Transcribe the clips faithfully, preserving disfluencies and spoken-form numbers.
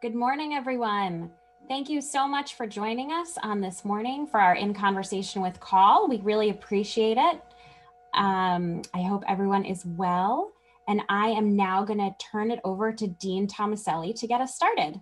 Good morning, everyone. Thank you so much for joining us on this morning for our In Conversation with call. We really appreciate it. Um, I hope everyone is well. And I am now going to turn it over to Dean Tomaselli to get us started.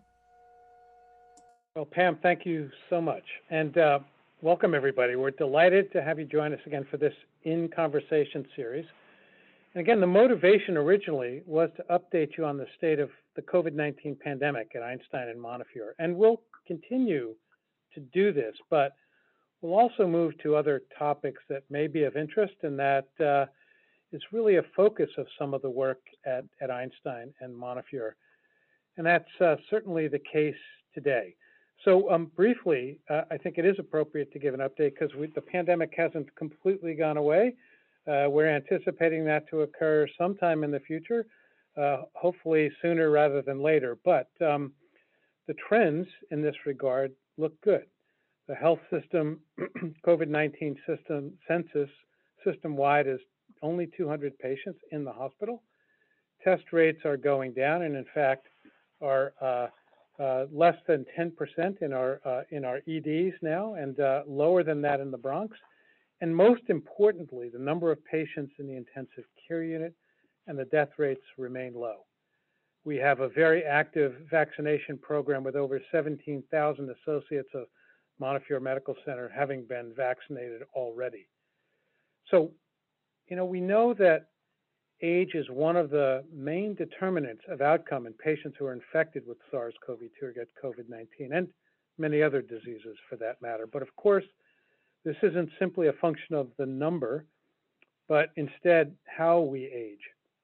Well, Pam, thank you so much. And uh, welcome, everybody. We're delighted to have you join us again for this In Conversation series. And again, the motivation originally was to update you on the state of the COVID nineteen pandemic at Einstein and Montefiore. And we'll continue to do this, but we'll also move to other topics that may be of interest and that uh, is really a focus of some of the work at, at Einstein and Montefiore. And that's uh, certainly the case today. So um, briefly, uh, I think it is appropriate to give an update because the pandemic hasn't completely gone away. Uh, we're anticipating that to occur sometime in the future, uh, hopefully sooner rather than later. But um, the trends in this regard look good. The health system, COVID nineteen system census system-wide is only two hundred patients in the hospital. Test rates are going down, and in fact, are uh, uh, less than ten percent in our uh, in our E Ds now, and uh, lower than that in the Bronx. And most importantly, the number of patients in the intensive care unit and the death rates remain low. We have a very active vaccination program with over seventeen thousand associates of Montefiore Medical Center having been vaccinated already. So, you know, we know that age is one of the main determinants of outcome in patients who are infected with SARS CoV two or get COVID nineteen, and many other diseases for that matter. But of course, this isn't simply a function of the number, but instead how we age.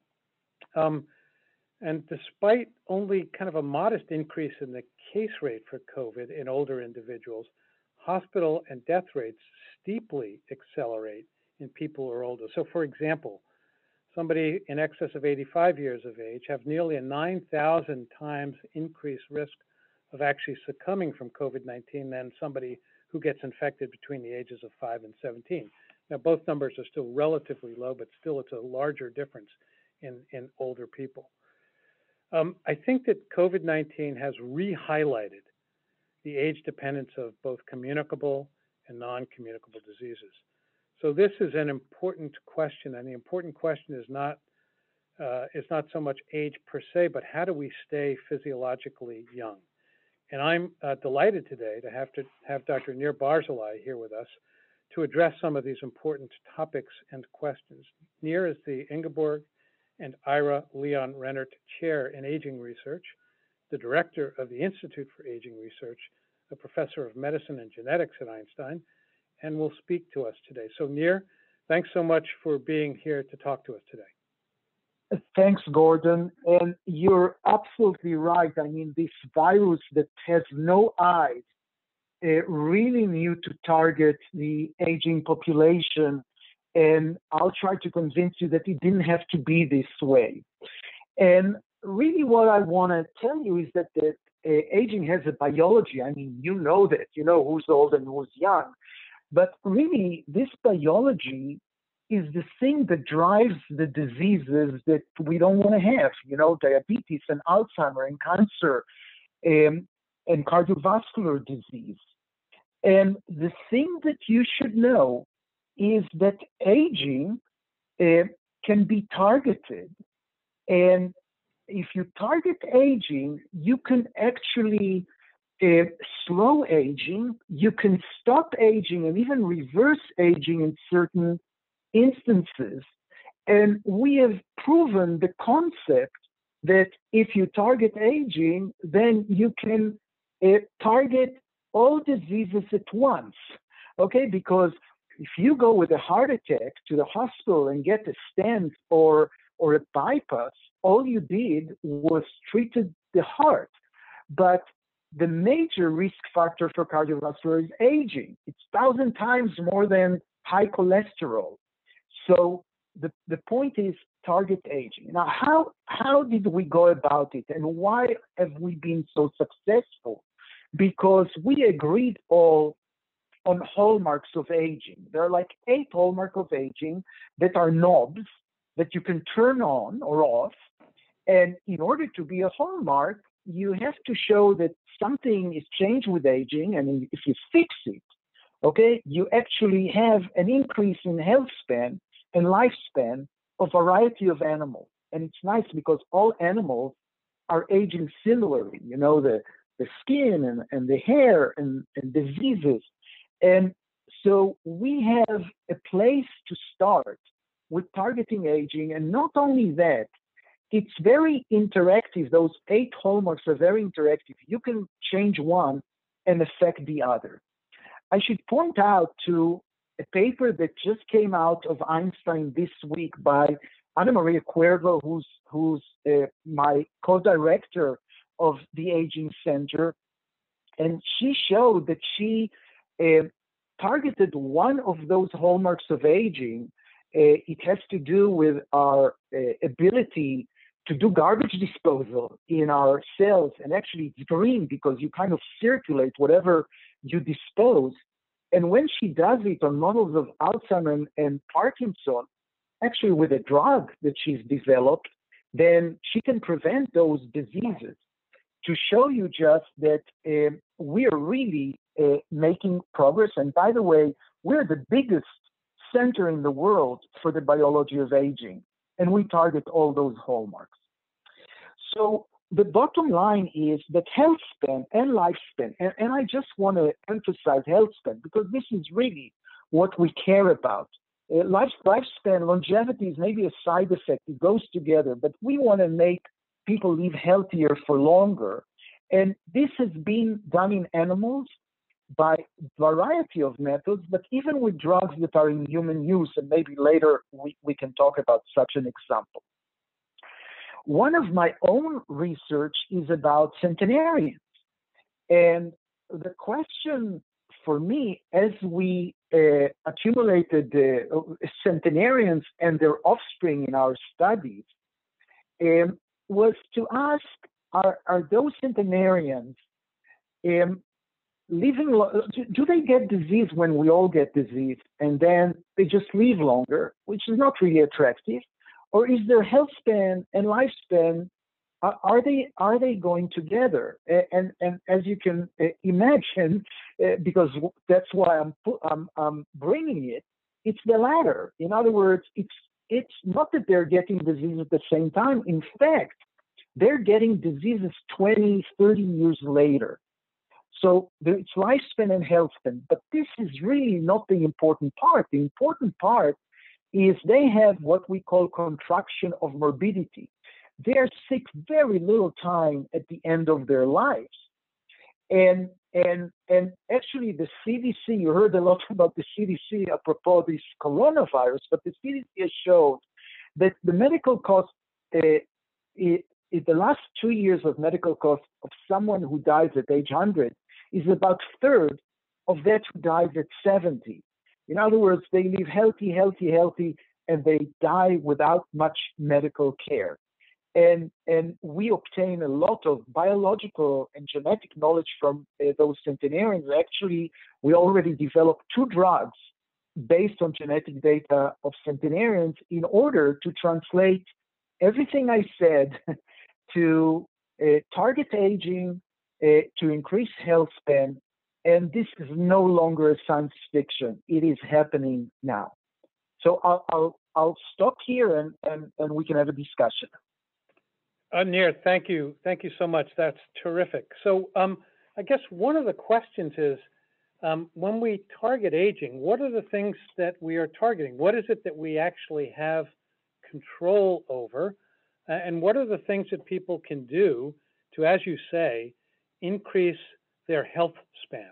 Um, and despite only kind of a modest increase in the case rate for COVID in older individuals, hospital and death rates steeply accelerate in people who are older. So for example, somebody in excess of eighty-five years of age have nearly a nine thousand times increased risk of actually succumbing from COVID nineteen than somebody who gets infected between the ages of five and seventeen. Now, both numbers are still relatively low, but still it's a larger difference in, in older people. Um, I think that COVID nineteen has re-highlighted the age dependence of both communicable and non-communicable diseases. So this is an important question, and the important question is not uh, is not so much age per se, but how do we stay physiologically young? And I'm uh, delighted today to have to have Doctor Nir Barzilai here with us to address some of these important topics and questions. Nir is the Ingeborg and Ira Leon Rennert Chair in Aging Research, the Director of the Institute for Aging Research, a Professor of Medicine and Genetics at Einstein, and will speak to us today. So Nir, thanks so much for being here to talk to us today. Thanks, Gordon. And you're absolutely right. I mean, this virus that has no eyes uh, really knew to target the aging population. And I'll try to convince you that it didn't have to be this way. And really what I want to tell you is that the, uh, aging has a biology. I mean, you know that, you know who's old and who's young. But really, this biology is the thing that drives the diseases that we don't want to have, you know, diabetes and Alzheimer and cancer um, and cardiovascular disease. And the thing that you should know is that aging uh, can be targeted. And if you target aging, you can actually uh, slow aging, you can stop aging and even reverse aging in certain instances. And we have proven the concept that if you target aging, then you can uh, target all diseases at once, okay? Because if you go with a heart attack to the hospital and get a stent or, or a bypass, all you did was treated the heart. But the major risk factor for cardiovascular is aging. It's thousand times more than high cholesterol. So the, the point is target aging. Now, how, how did we go about it and why have we been so successful? Because we agreed all on hallmarks of aging. There are like eight hallmarks of aging that are knobs that you can turn on or off. And in order to be a hallmark, you have to show that something is changed with aging, and if you fix it, okay, you actually have an increase in health span and lifespan of a variety of animals. And it's nice because all animals are aging similarly, you know, the, the skin and, and the hair and, and diseases. And so we have a place to start with targeting aging. And not only that, it's very interactive. Those eight hallmarks are very interactive. You can change one and affect the other. I should point out to a paper that just came out of Einstein this week by Ana Maria Cuervo, who's, who's uh, my co-director of the Aging Center. And she showed that she uh, targeted one of those hallmarks of aging. Uh, it has to do with our uh, ability to do garbage disposal in our cells. And actually it's green because you kind of circulate whatever you dispose. And when she does it on models of Alzheimer's and Parkinson, actually with a drug that she's developed, then she can prevent those diseases. To show you just that uh, we are really uh, making progress. And by the way, we're the biggest center in the world for the biology of aging, and we target all those hallmarks. So the bottom line is that health span and lifespan, and, and I just want to emphasize health span because this is really what we care about. Uh, life, lifespan, longevity is maybe a side effect, it goes together, but we want to make people live healthier for longer. And this has been done in animals by a variety of methods, but even with drugs that are in human use, and maybe later we, we can talk about such an example. One of my own research is about centenarians. And the question for me, as we uh, accumulated uh, centenarians and their offspring in our studies, um, was to ask, are, are those centenarians um, living, lo- do they get disease when we all get disease and then they just live longer, which is not really attractive? Or is their health span and lifespan, uh, are they are they going together? And, and as you can uh, imagine, uh, because that's why I'm, I'm, I'm bringing it, it's the latter. In other words, it's it's not that they're getting disease at the same time. In fact, they're getting diseases twenty, thirty years later. So it's lifespan and health span. But this is really not the important part. The important part is they have what we call contraction of morbidity. They're sick very little time at the end of their lives. And and and actually the C D C, you heard a lot about the C D C apropos this coronavirus, but the C D C has showed that the medical cost, uh, it, it, the last two years of medical cost of someone who dies at age one hundred is about a third of that who dies at seventy. In other words, they live healthy, healthy, healthy, and they die without much medical care. And, and we obtain a lot of biological and genetic knowledge from uh, those centenarians. Actually, we already developed two drugs based on genetic data of centenarians in order to translate everything I said to uh, target aging, uh, to increase health span. And this is no longer a science fiction. It is happening now. So I'll, I'll, I'll stop here and, and, and we can have a discussion. Uh, Nir, thank you. Thank you so much. That's terrific. So um, I guess one of the questions is, um, when we target aging, what are the things that we are targeting? What is it that we actually have control over? Uh, and what are the things that people can do to, as you say, increase their health span?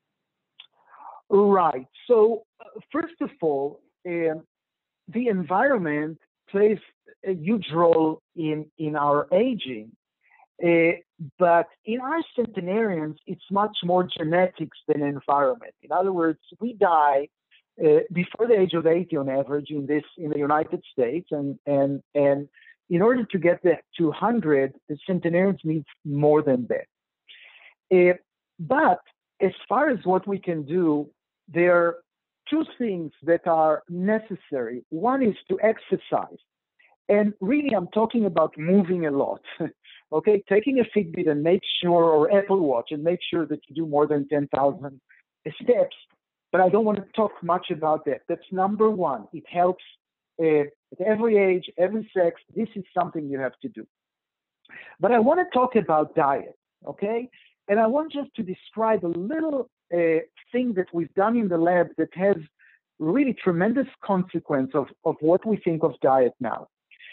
Right. So uh, first of all, uh, the environment plays a huge role in, in our aging. Uh, but in our centenarians, it's much more genetics than environment. In other words, we die uh, before the age of eighty on average in this in the United States, and and and in order to get the to one hundred, the centenarians need more than that. Uh, but as far as what we can do, there are two things that are necessary. One is to exercise. And really, I'm talking about moving a lot. Okay, taking a Fitbit and make sure, or Apple Watch, and make sure that you do more than ten thousand steps. But I don't want to talk much about that. That's number one. It helps uh, at every age, every sex. This is something you have to do. But I want to talk about diet, okay? And I want just to describe a little uh, thing that we've done in the lab that has really tremendous consequence of, of what we think of diet now.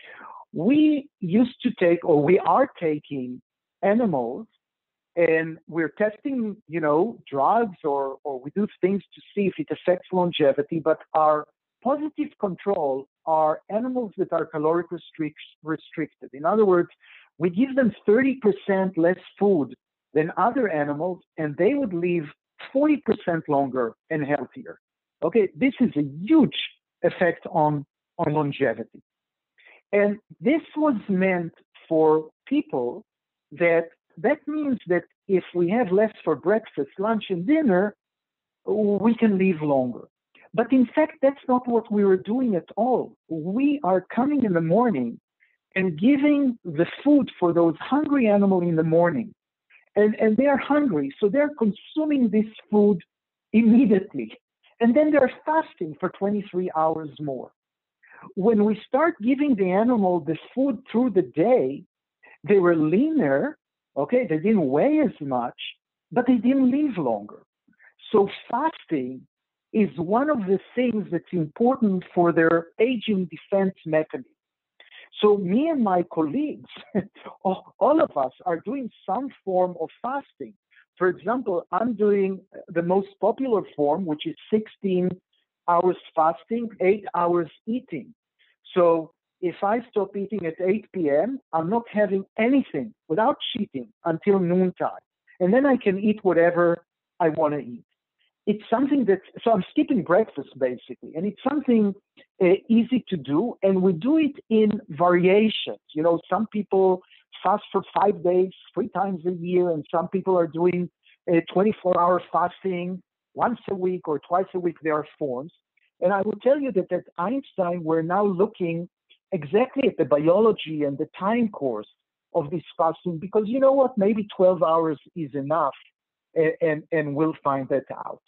We used to take, or we are taking animals, and we're testing, you know, drugs, or, or we do things to see if it affects longevity, but our positive control are animals that are caloric restrict, restricted. In other words, we give them thirty percent less food than other animals, and they would live forty percent longer and healthier. Okay, this is a huge effect on, on longevity. And this was meant for people that, that means that if we have less for breakfast, lunch, and dinner, we can live longer. But in fact, that's not what we were doing at all. We are coming in the morning and giving the food for those hungry animals in the morning. And, and they are hungry, so they're consuming this food immediately. And then they're fasting for twenty-three hours more. When we start giving the animal the food through the day, they were leaner, okay, they didn't weigh as much, but they didn't live longer. So fasting is one of the things that's important for their aging defense mechanism. So me and my colleagues, all of us are doing some form of fasting. For example, I'm doing the most popular form, which is sixteen hours fasting, eight hours eating. So if I stop eating at eight p m, I'm not having anything without cheating until noontime. And then I can eat whatever I want to eat. It's something that, so I'm skipping breakfast basically, and it's something uh, easy to do, and we do it in variations. You know, some people fast for five days, three times a year, and some people are doing a twenty-four hour fasting once a week or twice a week. There are forms. And I will tell you that at Einstein, we're now looking exactly at the biology and the time course of this fasting, because you know what, maybe twelve hours is enough, and, and, and we'll find that out.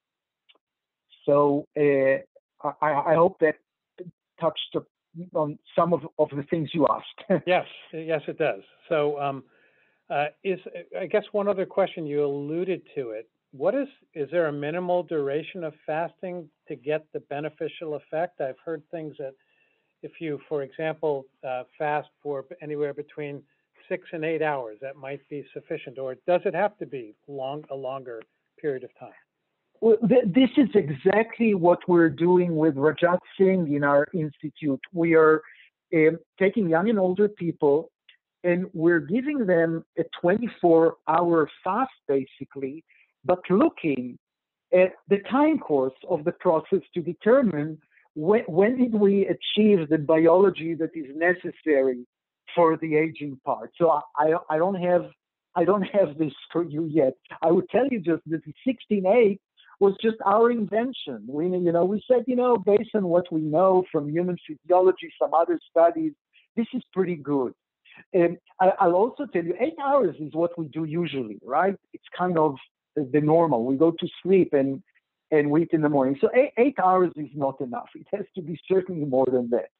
So uh, I, I hope that touched on some of, of the things you asked. Yes, yes, it does. So um, uh, is, I guess one other question, you alluded to it. What is, is there a minimal duration of fasting to get the beneficial effect? I've heard things that if you, for example, uh, fast for anywhere between six and eight hours, that might be sufficient, or does it have to be long, a longer period of time? Well, th this is exactly what we're doing with Rajat Singh in our institute. We are uh, taking young and older people, and we're giving them a twenty-four hour fast, basically, but looking at the time course of the process to determine when, when did we achieve the biology that is necessary for the aging part. So I, I, I don't have I don't have this for you yet. I would tell you just that the sixteen eight was just our invention. We, you know, we said, you know, based on what we know from human physiology, some other studies, this is pretty good. And I, I'll also tell you, eight hours is what we do usually, right? It's kind of the, the normal. We go to sleep and and we eat in the morning. So eight, eight hours is not enough. It has to be certainly more than that.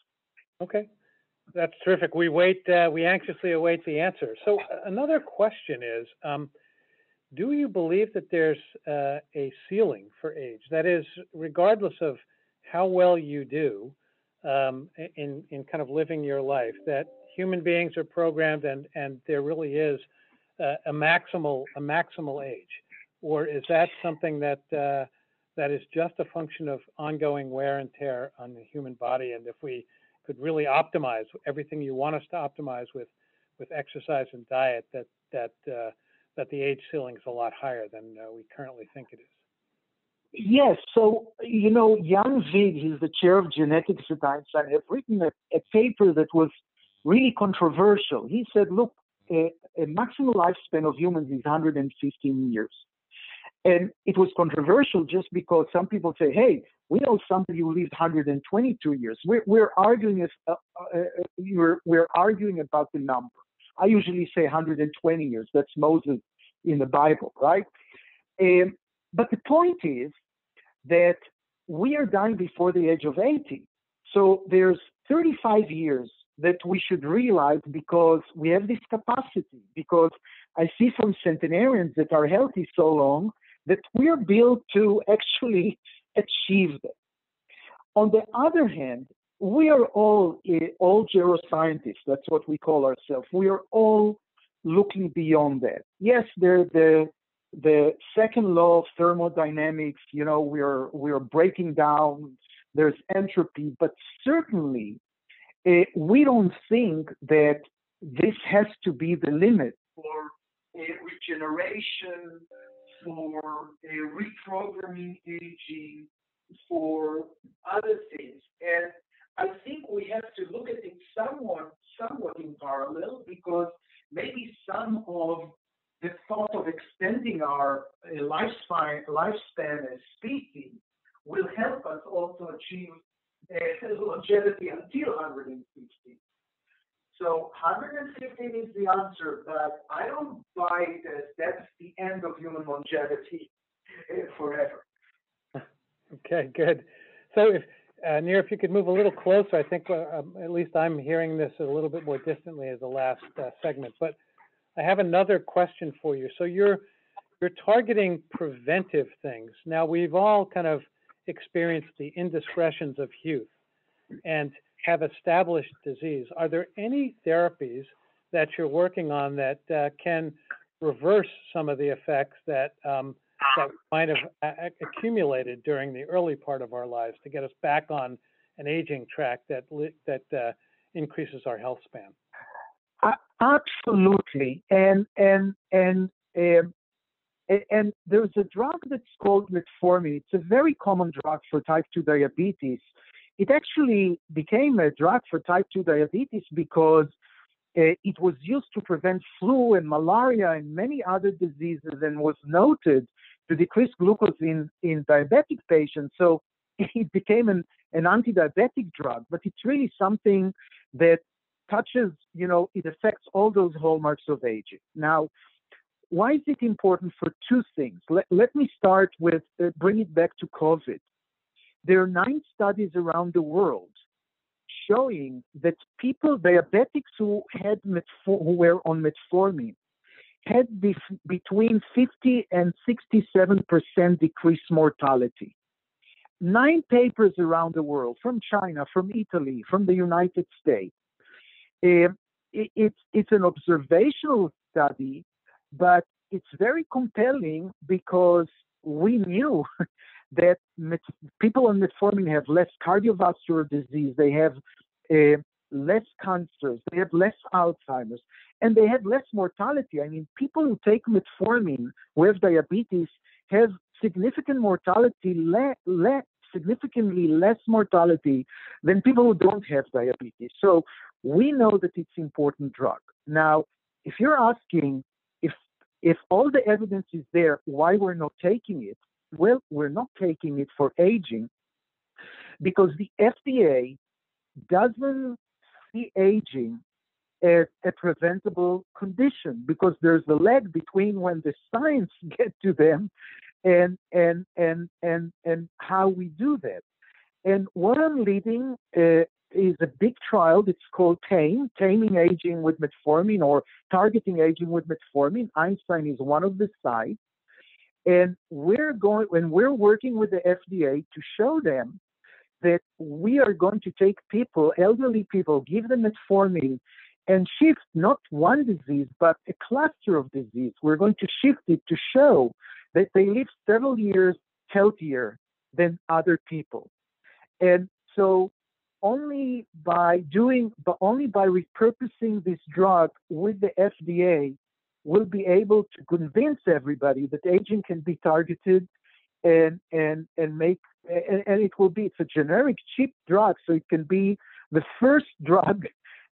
Okay, that's terrific. We wait. Uh, we anxiously await the answer. So another question is. Um, Do you believe that there's uh, a ceiling for age? That is, regardless of how well you do um, in, in kind of living your life, that human beings are programmed and, and there really is uh, a maximal a maximal age? Or is that something that uh, that is just a function of ongoing wear and tear on the human body? And if we could really optimize everything you want us to optimize with, with exercise and diet, that, that uh, that the age ceiling is a lot higher than uh, we currently think it is. Yes. So, you know, Jan Vig, he's the chair of genetics at Einstein, have written a, a paper that was really controversial. He said, look, a, a maximum lifespan of humans is one hundred fifteen years. And it was controversial just because some people say, hey, we know somebody who lived one hundred twenty-two years. We're, we're arguing, if, uh, uh, we're, we're arguing about the number. I usually say one hundred twenty years. That's Moses in the Bible, right? Um, but the point is that we are dying before the age of eighty. So there's thirty-five years that we should realize because we have this capacity, because I see from centenarians that are healthy so long that we are built to actually achieve that. On the other hand, we are all uh, all geroscientists. That's what we call ourselves. We are all looking beyond that. Yes, there the the second law of thermodynamics. You know, we are we are breaking down. There's entropy, but certainly uh, we don't think that this has to be the limit for uh, regeneration, for uh, reprogramming aging, for other things. And I think we have to look at it somewhat, somewhat in parallel, because maybe some of the thought of extending our uh, lifespan, lifespan as species will help us also achieve uh, longevity until one hundred fifty. So one hundred fifteen is the answer, but I don't buy it as that's the end of human longevity uh, forever. Okay, good. So if, uh, Nir, if you could move a little closer, I think uh, um, at least I'm hearing this a little bit more distantly as the last uh, segment, but I have another question for you. So you're, you're targeting preventive things. Now, we've all kind of experienced the indiscretions of youth and have established disease. Are there any therapies that you're working on that uh, can reverse some of the effects that um, that might have a- accumulated during the early part of our lives to get us back on an aging track that li- that uh, increases our health span? Uh, absolutely, and and and um, a- and there's a drug that's called metformin. It's a very common drug for type two diabetes. It actually became a drug for type two diabetes because uh, it was used to prevent flu and malaria and many other diseases, and was noted to decrease glucose in, in diabetic patients. So it became an, an anti-diabetic drug, but it's really something that touches, you know, it affects all those hallmarks of aging. Now, why is it important for two things? Let, let me start with, uh, bring it back to COVID. There are nine studies around the world showing that people, diabetics who had metfor- who were on metformin, had bef- between fifty and sixty-seven percent decreased mortality. Nine papers around the world, from China, from Italy, from the United States. Um, it, it's, it's an observational study, but it's very compelling because we knew that met- people on metformin have less cardiovascular disease, they have uh, less cancers, they have less Alzheimer's, and they have less mortality. I mean, people who take metformin who have diabetes have significant mortality, le- le- significantly less mortality than people who don't have diabetes. So we know that it's an important drug. Now, if you're asking if if all the evidence is there, why we're not taking it? Well, we're not taking it for aging because the F D A doesn't see aging as a preventable condition, because there's a lag between when the science gets to them and and and and and how we do that. And what I'm leading uh, is a big trial that's called TAME, Taming Aging with Metformin, or Targeting Aging with Metformin. Einstein is one of the sites. And we're going, and we're working with the F D A to show them that we are going to take people, elderly people, give them metformin, and shift not one disease, but a cluster of disease. We're going to shift it to show that they live several years healthier than other people. And so only by doing, but only by repurposing this drug with the F D A, we'll be able to convince everybody that aging can be targeted and and and make and, and it will be, it's a generic cheap drug, so it can be the first drug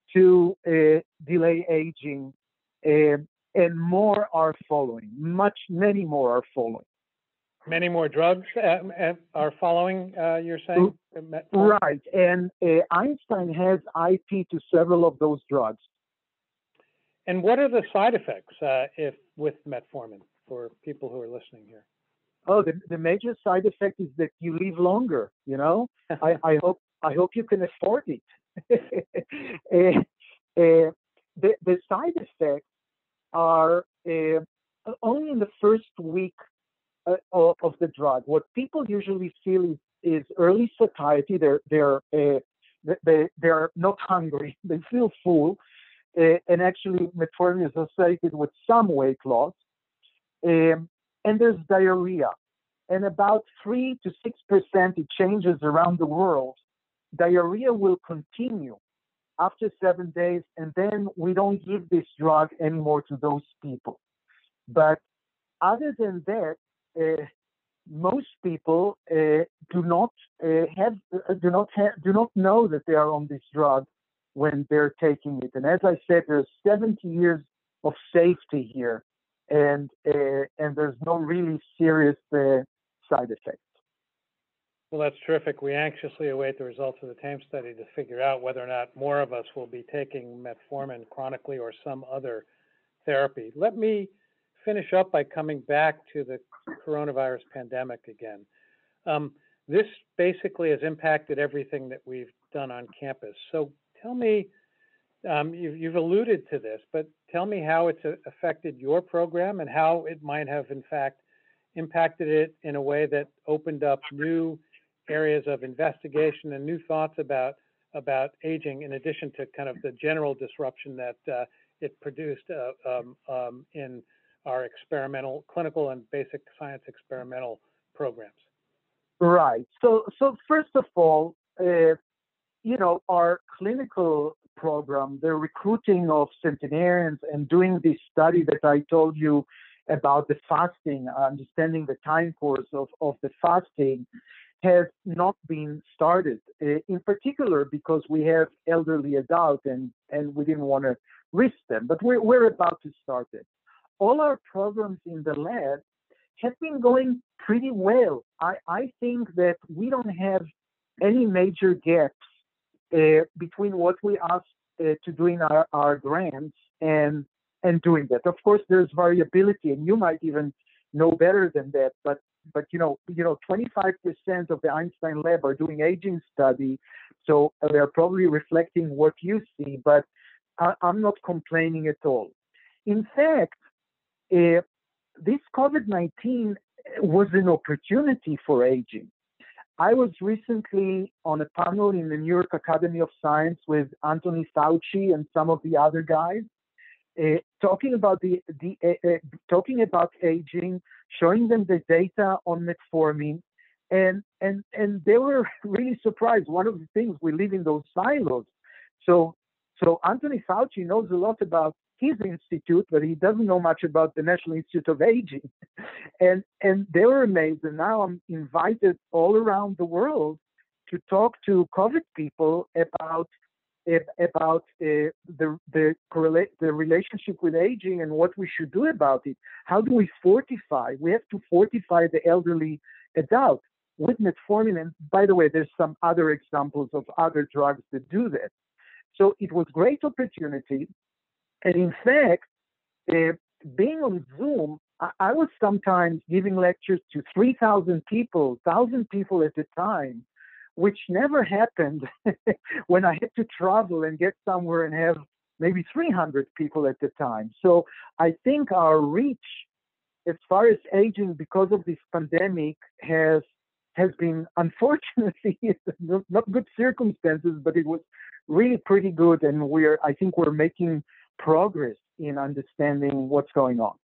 to uh, delay aging, uh, and more are following. Much, many more are following. Many more drugs uh, are following, uh, you're saying? Right, and uh, Einstein has I P to several of those drugs. and what are the side effects uh, if with metformin for people who are listening here? Oh, the, the major side effect is that you live longer. You know, I, I hope I hope you can afford it. uh, uh, the the side effects are uh, only in the first week uh, of, of the drug. What people usually feel is, is early satiety. They're they're uh, they they're not hungry. They feel full, uh, and actually metformin is associated with some weight loss. Um, and there's diarrhea, and about three to six percent it changes around the world. Diarrhea will continue after seven days, and then we don't give this drug anymore to those people. But other than that, uh, most people uh, do not uh, have uh, do not have, do not know that they are on this drug when they're taking it. And as I said, there's seventy years of safety here, and uh, and there's no really serious uh, side effects. Well, that's terrific. We anxiously await the results of the TAME study to figure out whether or not more of us will be taking metformin chronically or some other therapy. Let me finish up by coming back to the coronavirus pandemic again. Um, this basically has impacted everything that we've done on campus. So tell me, um, you've, you've alluded to this, but tell me how it's affected your program and how it might have, in fact, impacted it in a way that opened up new areas of investigation and new thoughts about about aging, in addition to kind of the general disruption that uh, it produced uh, um, um, in our experimental, clinical, and basic science experimental programs. Right. So, so first of all, uh, you know, our clinical program, the recruiting of centenarians and doing this study that I told you about the fasting, understanding the time course of, of the fasting, has not been started, uh, in particular because we have elderly adults and, and we didn't want to risk them, but we're, we're about to start it. All our programs in the lab have been going pretty well. I, I think that we don't have any major gaps uh, between what we asked uh, to do in our, our grants and, and doing that. Of course, there's variability, and you might even know better than that, but But you know, you know, twenty-five percent of the Einstein lab are doing aging study, so they're probably reflecting what you see. But I, I'm not complaining at all. In fact, uh, this COVID nineteen was an opportunity for aging. I was recently on a panel in the New York Academy of Science with Anthony Fauci and some of the other guys, uh, talking about the, the uh, uh, talking about aging, showing them the data on metformin, and and and they were really surprised. One of the things, we live in those silos. So so Anthony Fauci knows a lot about his institute, but he doesn't know much about the National Institute of Aging. And and they were amazed. And now I'm invited all around the world to talk to COVID people about about uh, the the correlate the relationship with aging and what we should do about it. How do we fortify? We have to fortify the elderly adult with metformin. And by the way, there's some other examples of other drugs that do that. So it was great opportunity. And in fact, uh, being on Zoom, I, I was sometimes giving lectures to three thousand people, one thousand people at a time, which never happened when I had to travel and get somewhere and have maybe three hundred people at the time. So I think our reach as far as aging because of this pandemic has has been, unfortunately, not good circumstances, but it was really pretty good. And we're, I think we're making progress in understanding what's going on.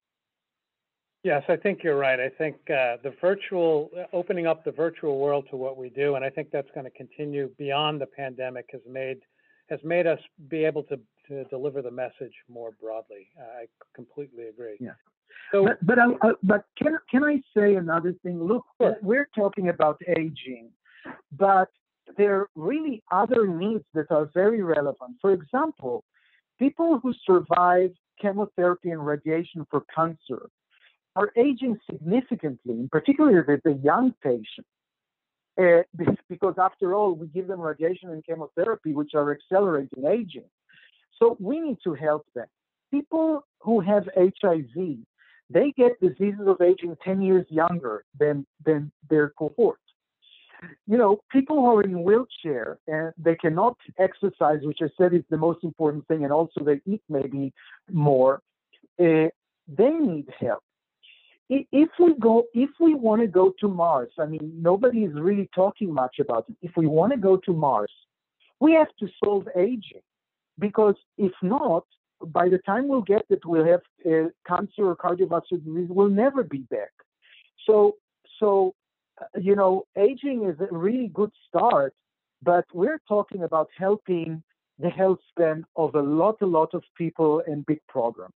Yes, I think you're right. I think uh, the virtual, opening up the virtual world to what we do, and I think that's going to continue beyond the pandemic, has made has made us be able to, to deliver the message more broadly. Uh, I completely agree. Yeah. So, but but, I, I, but can can I say another thing? Look, sure. We're talking about aging, but there are really other needs that are very relevant. For example, people who survive chemotherapy and radiation for cancer are aging significantly, in particular with the young patients, uh, because after all, we give them radiation and chemotherapy, which are accelerating aging. So we need to help them. people who have H I V, they get diseases of aging ten years younger than, than their cohort. You know, people who are in wheelchair and they cannot exercise, which I said is the most important thing, and also they eat maybe more, uh, they need help. If we go, if we want to go to Mars, I mean, nobody is really talking much about it. If we want to go to Mars, we have to solve aging, because if not, by the time we'll get it, we'll have uh, cancer or cardiovascular disease. We'll never be back. So, so uh, you know, aging is a really good start, but we're talking about helping the health span of a lot, a lot of people and big programs.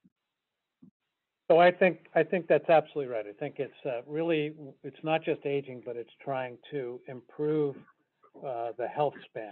So I think I think that's absolutely right. I think it's uh, really, it's not just aging, but it's trying to improve uh, the health span.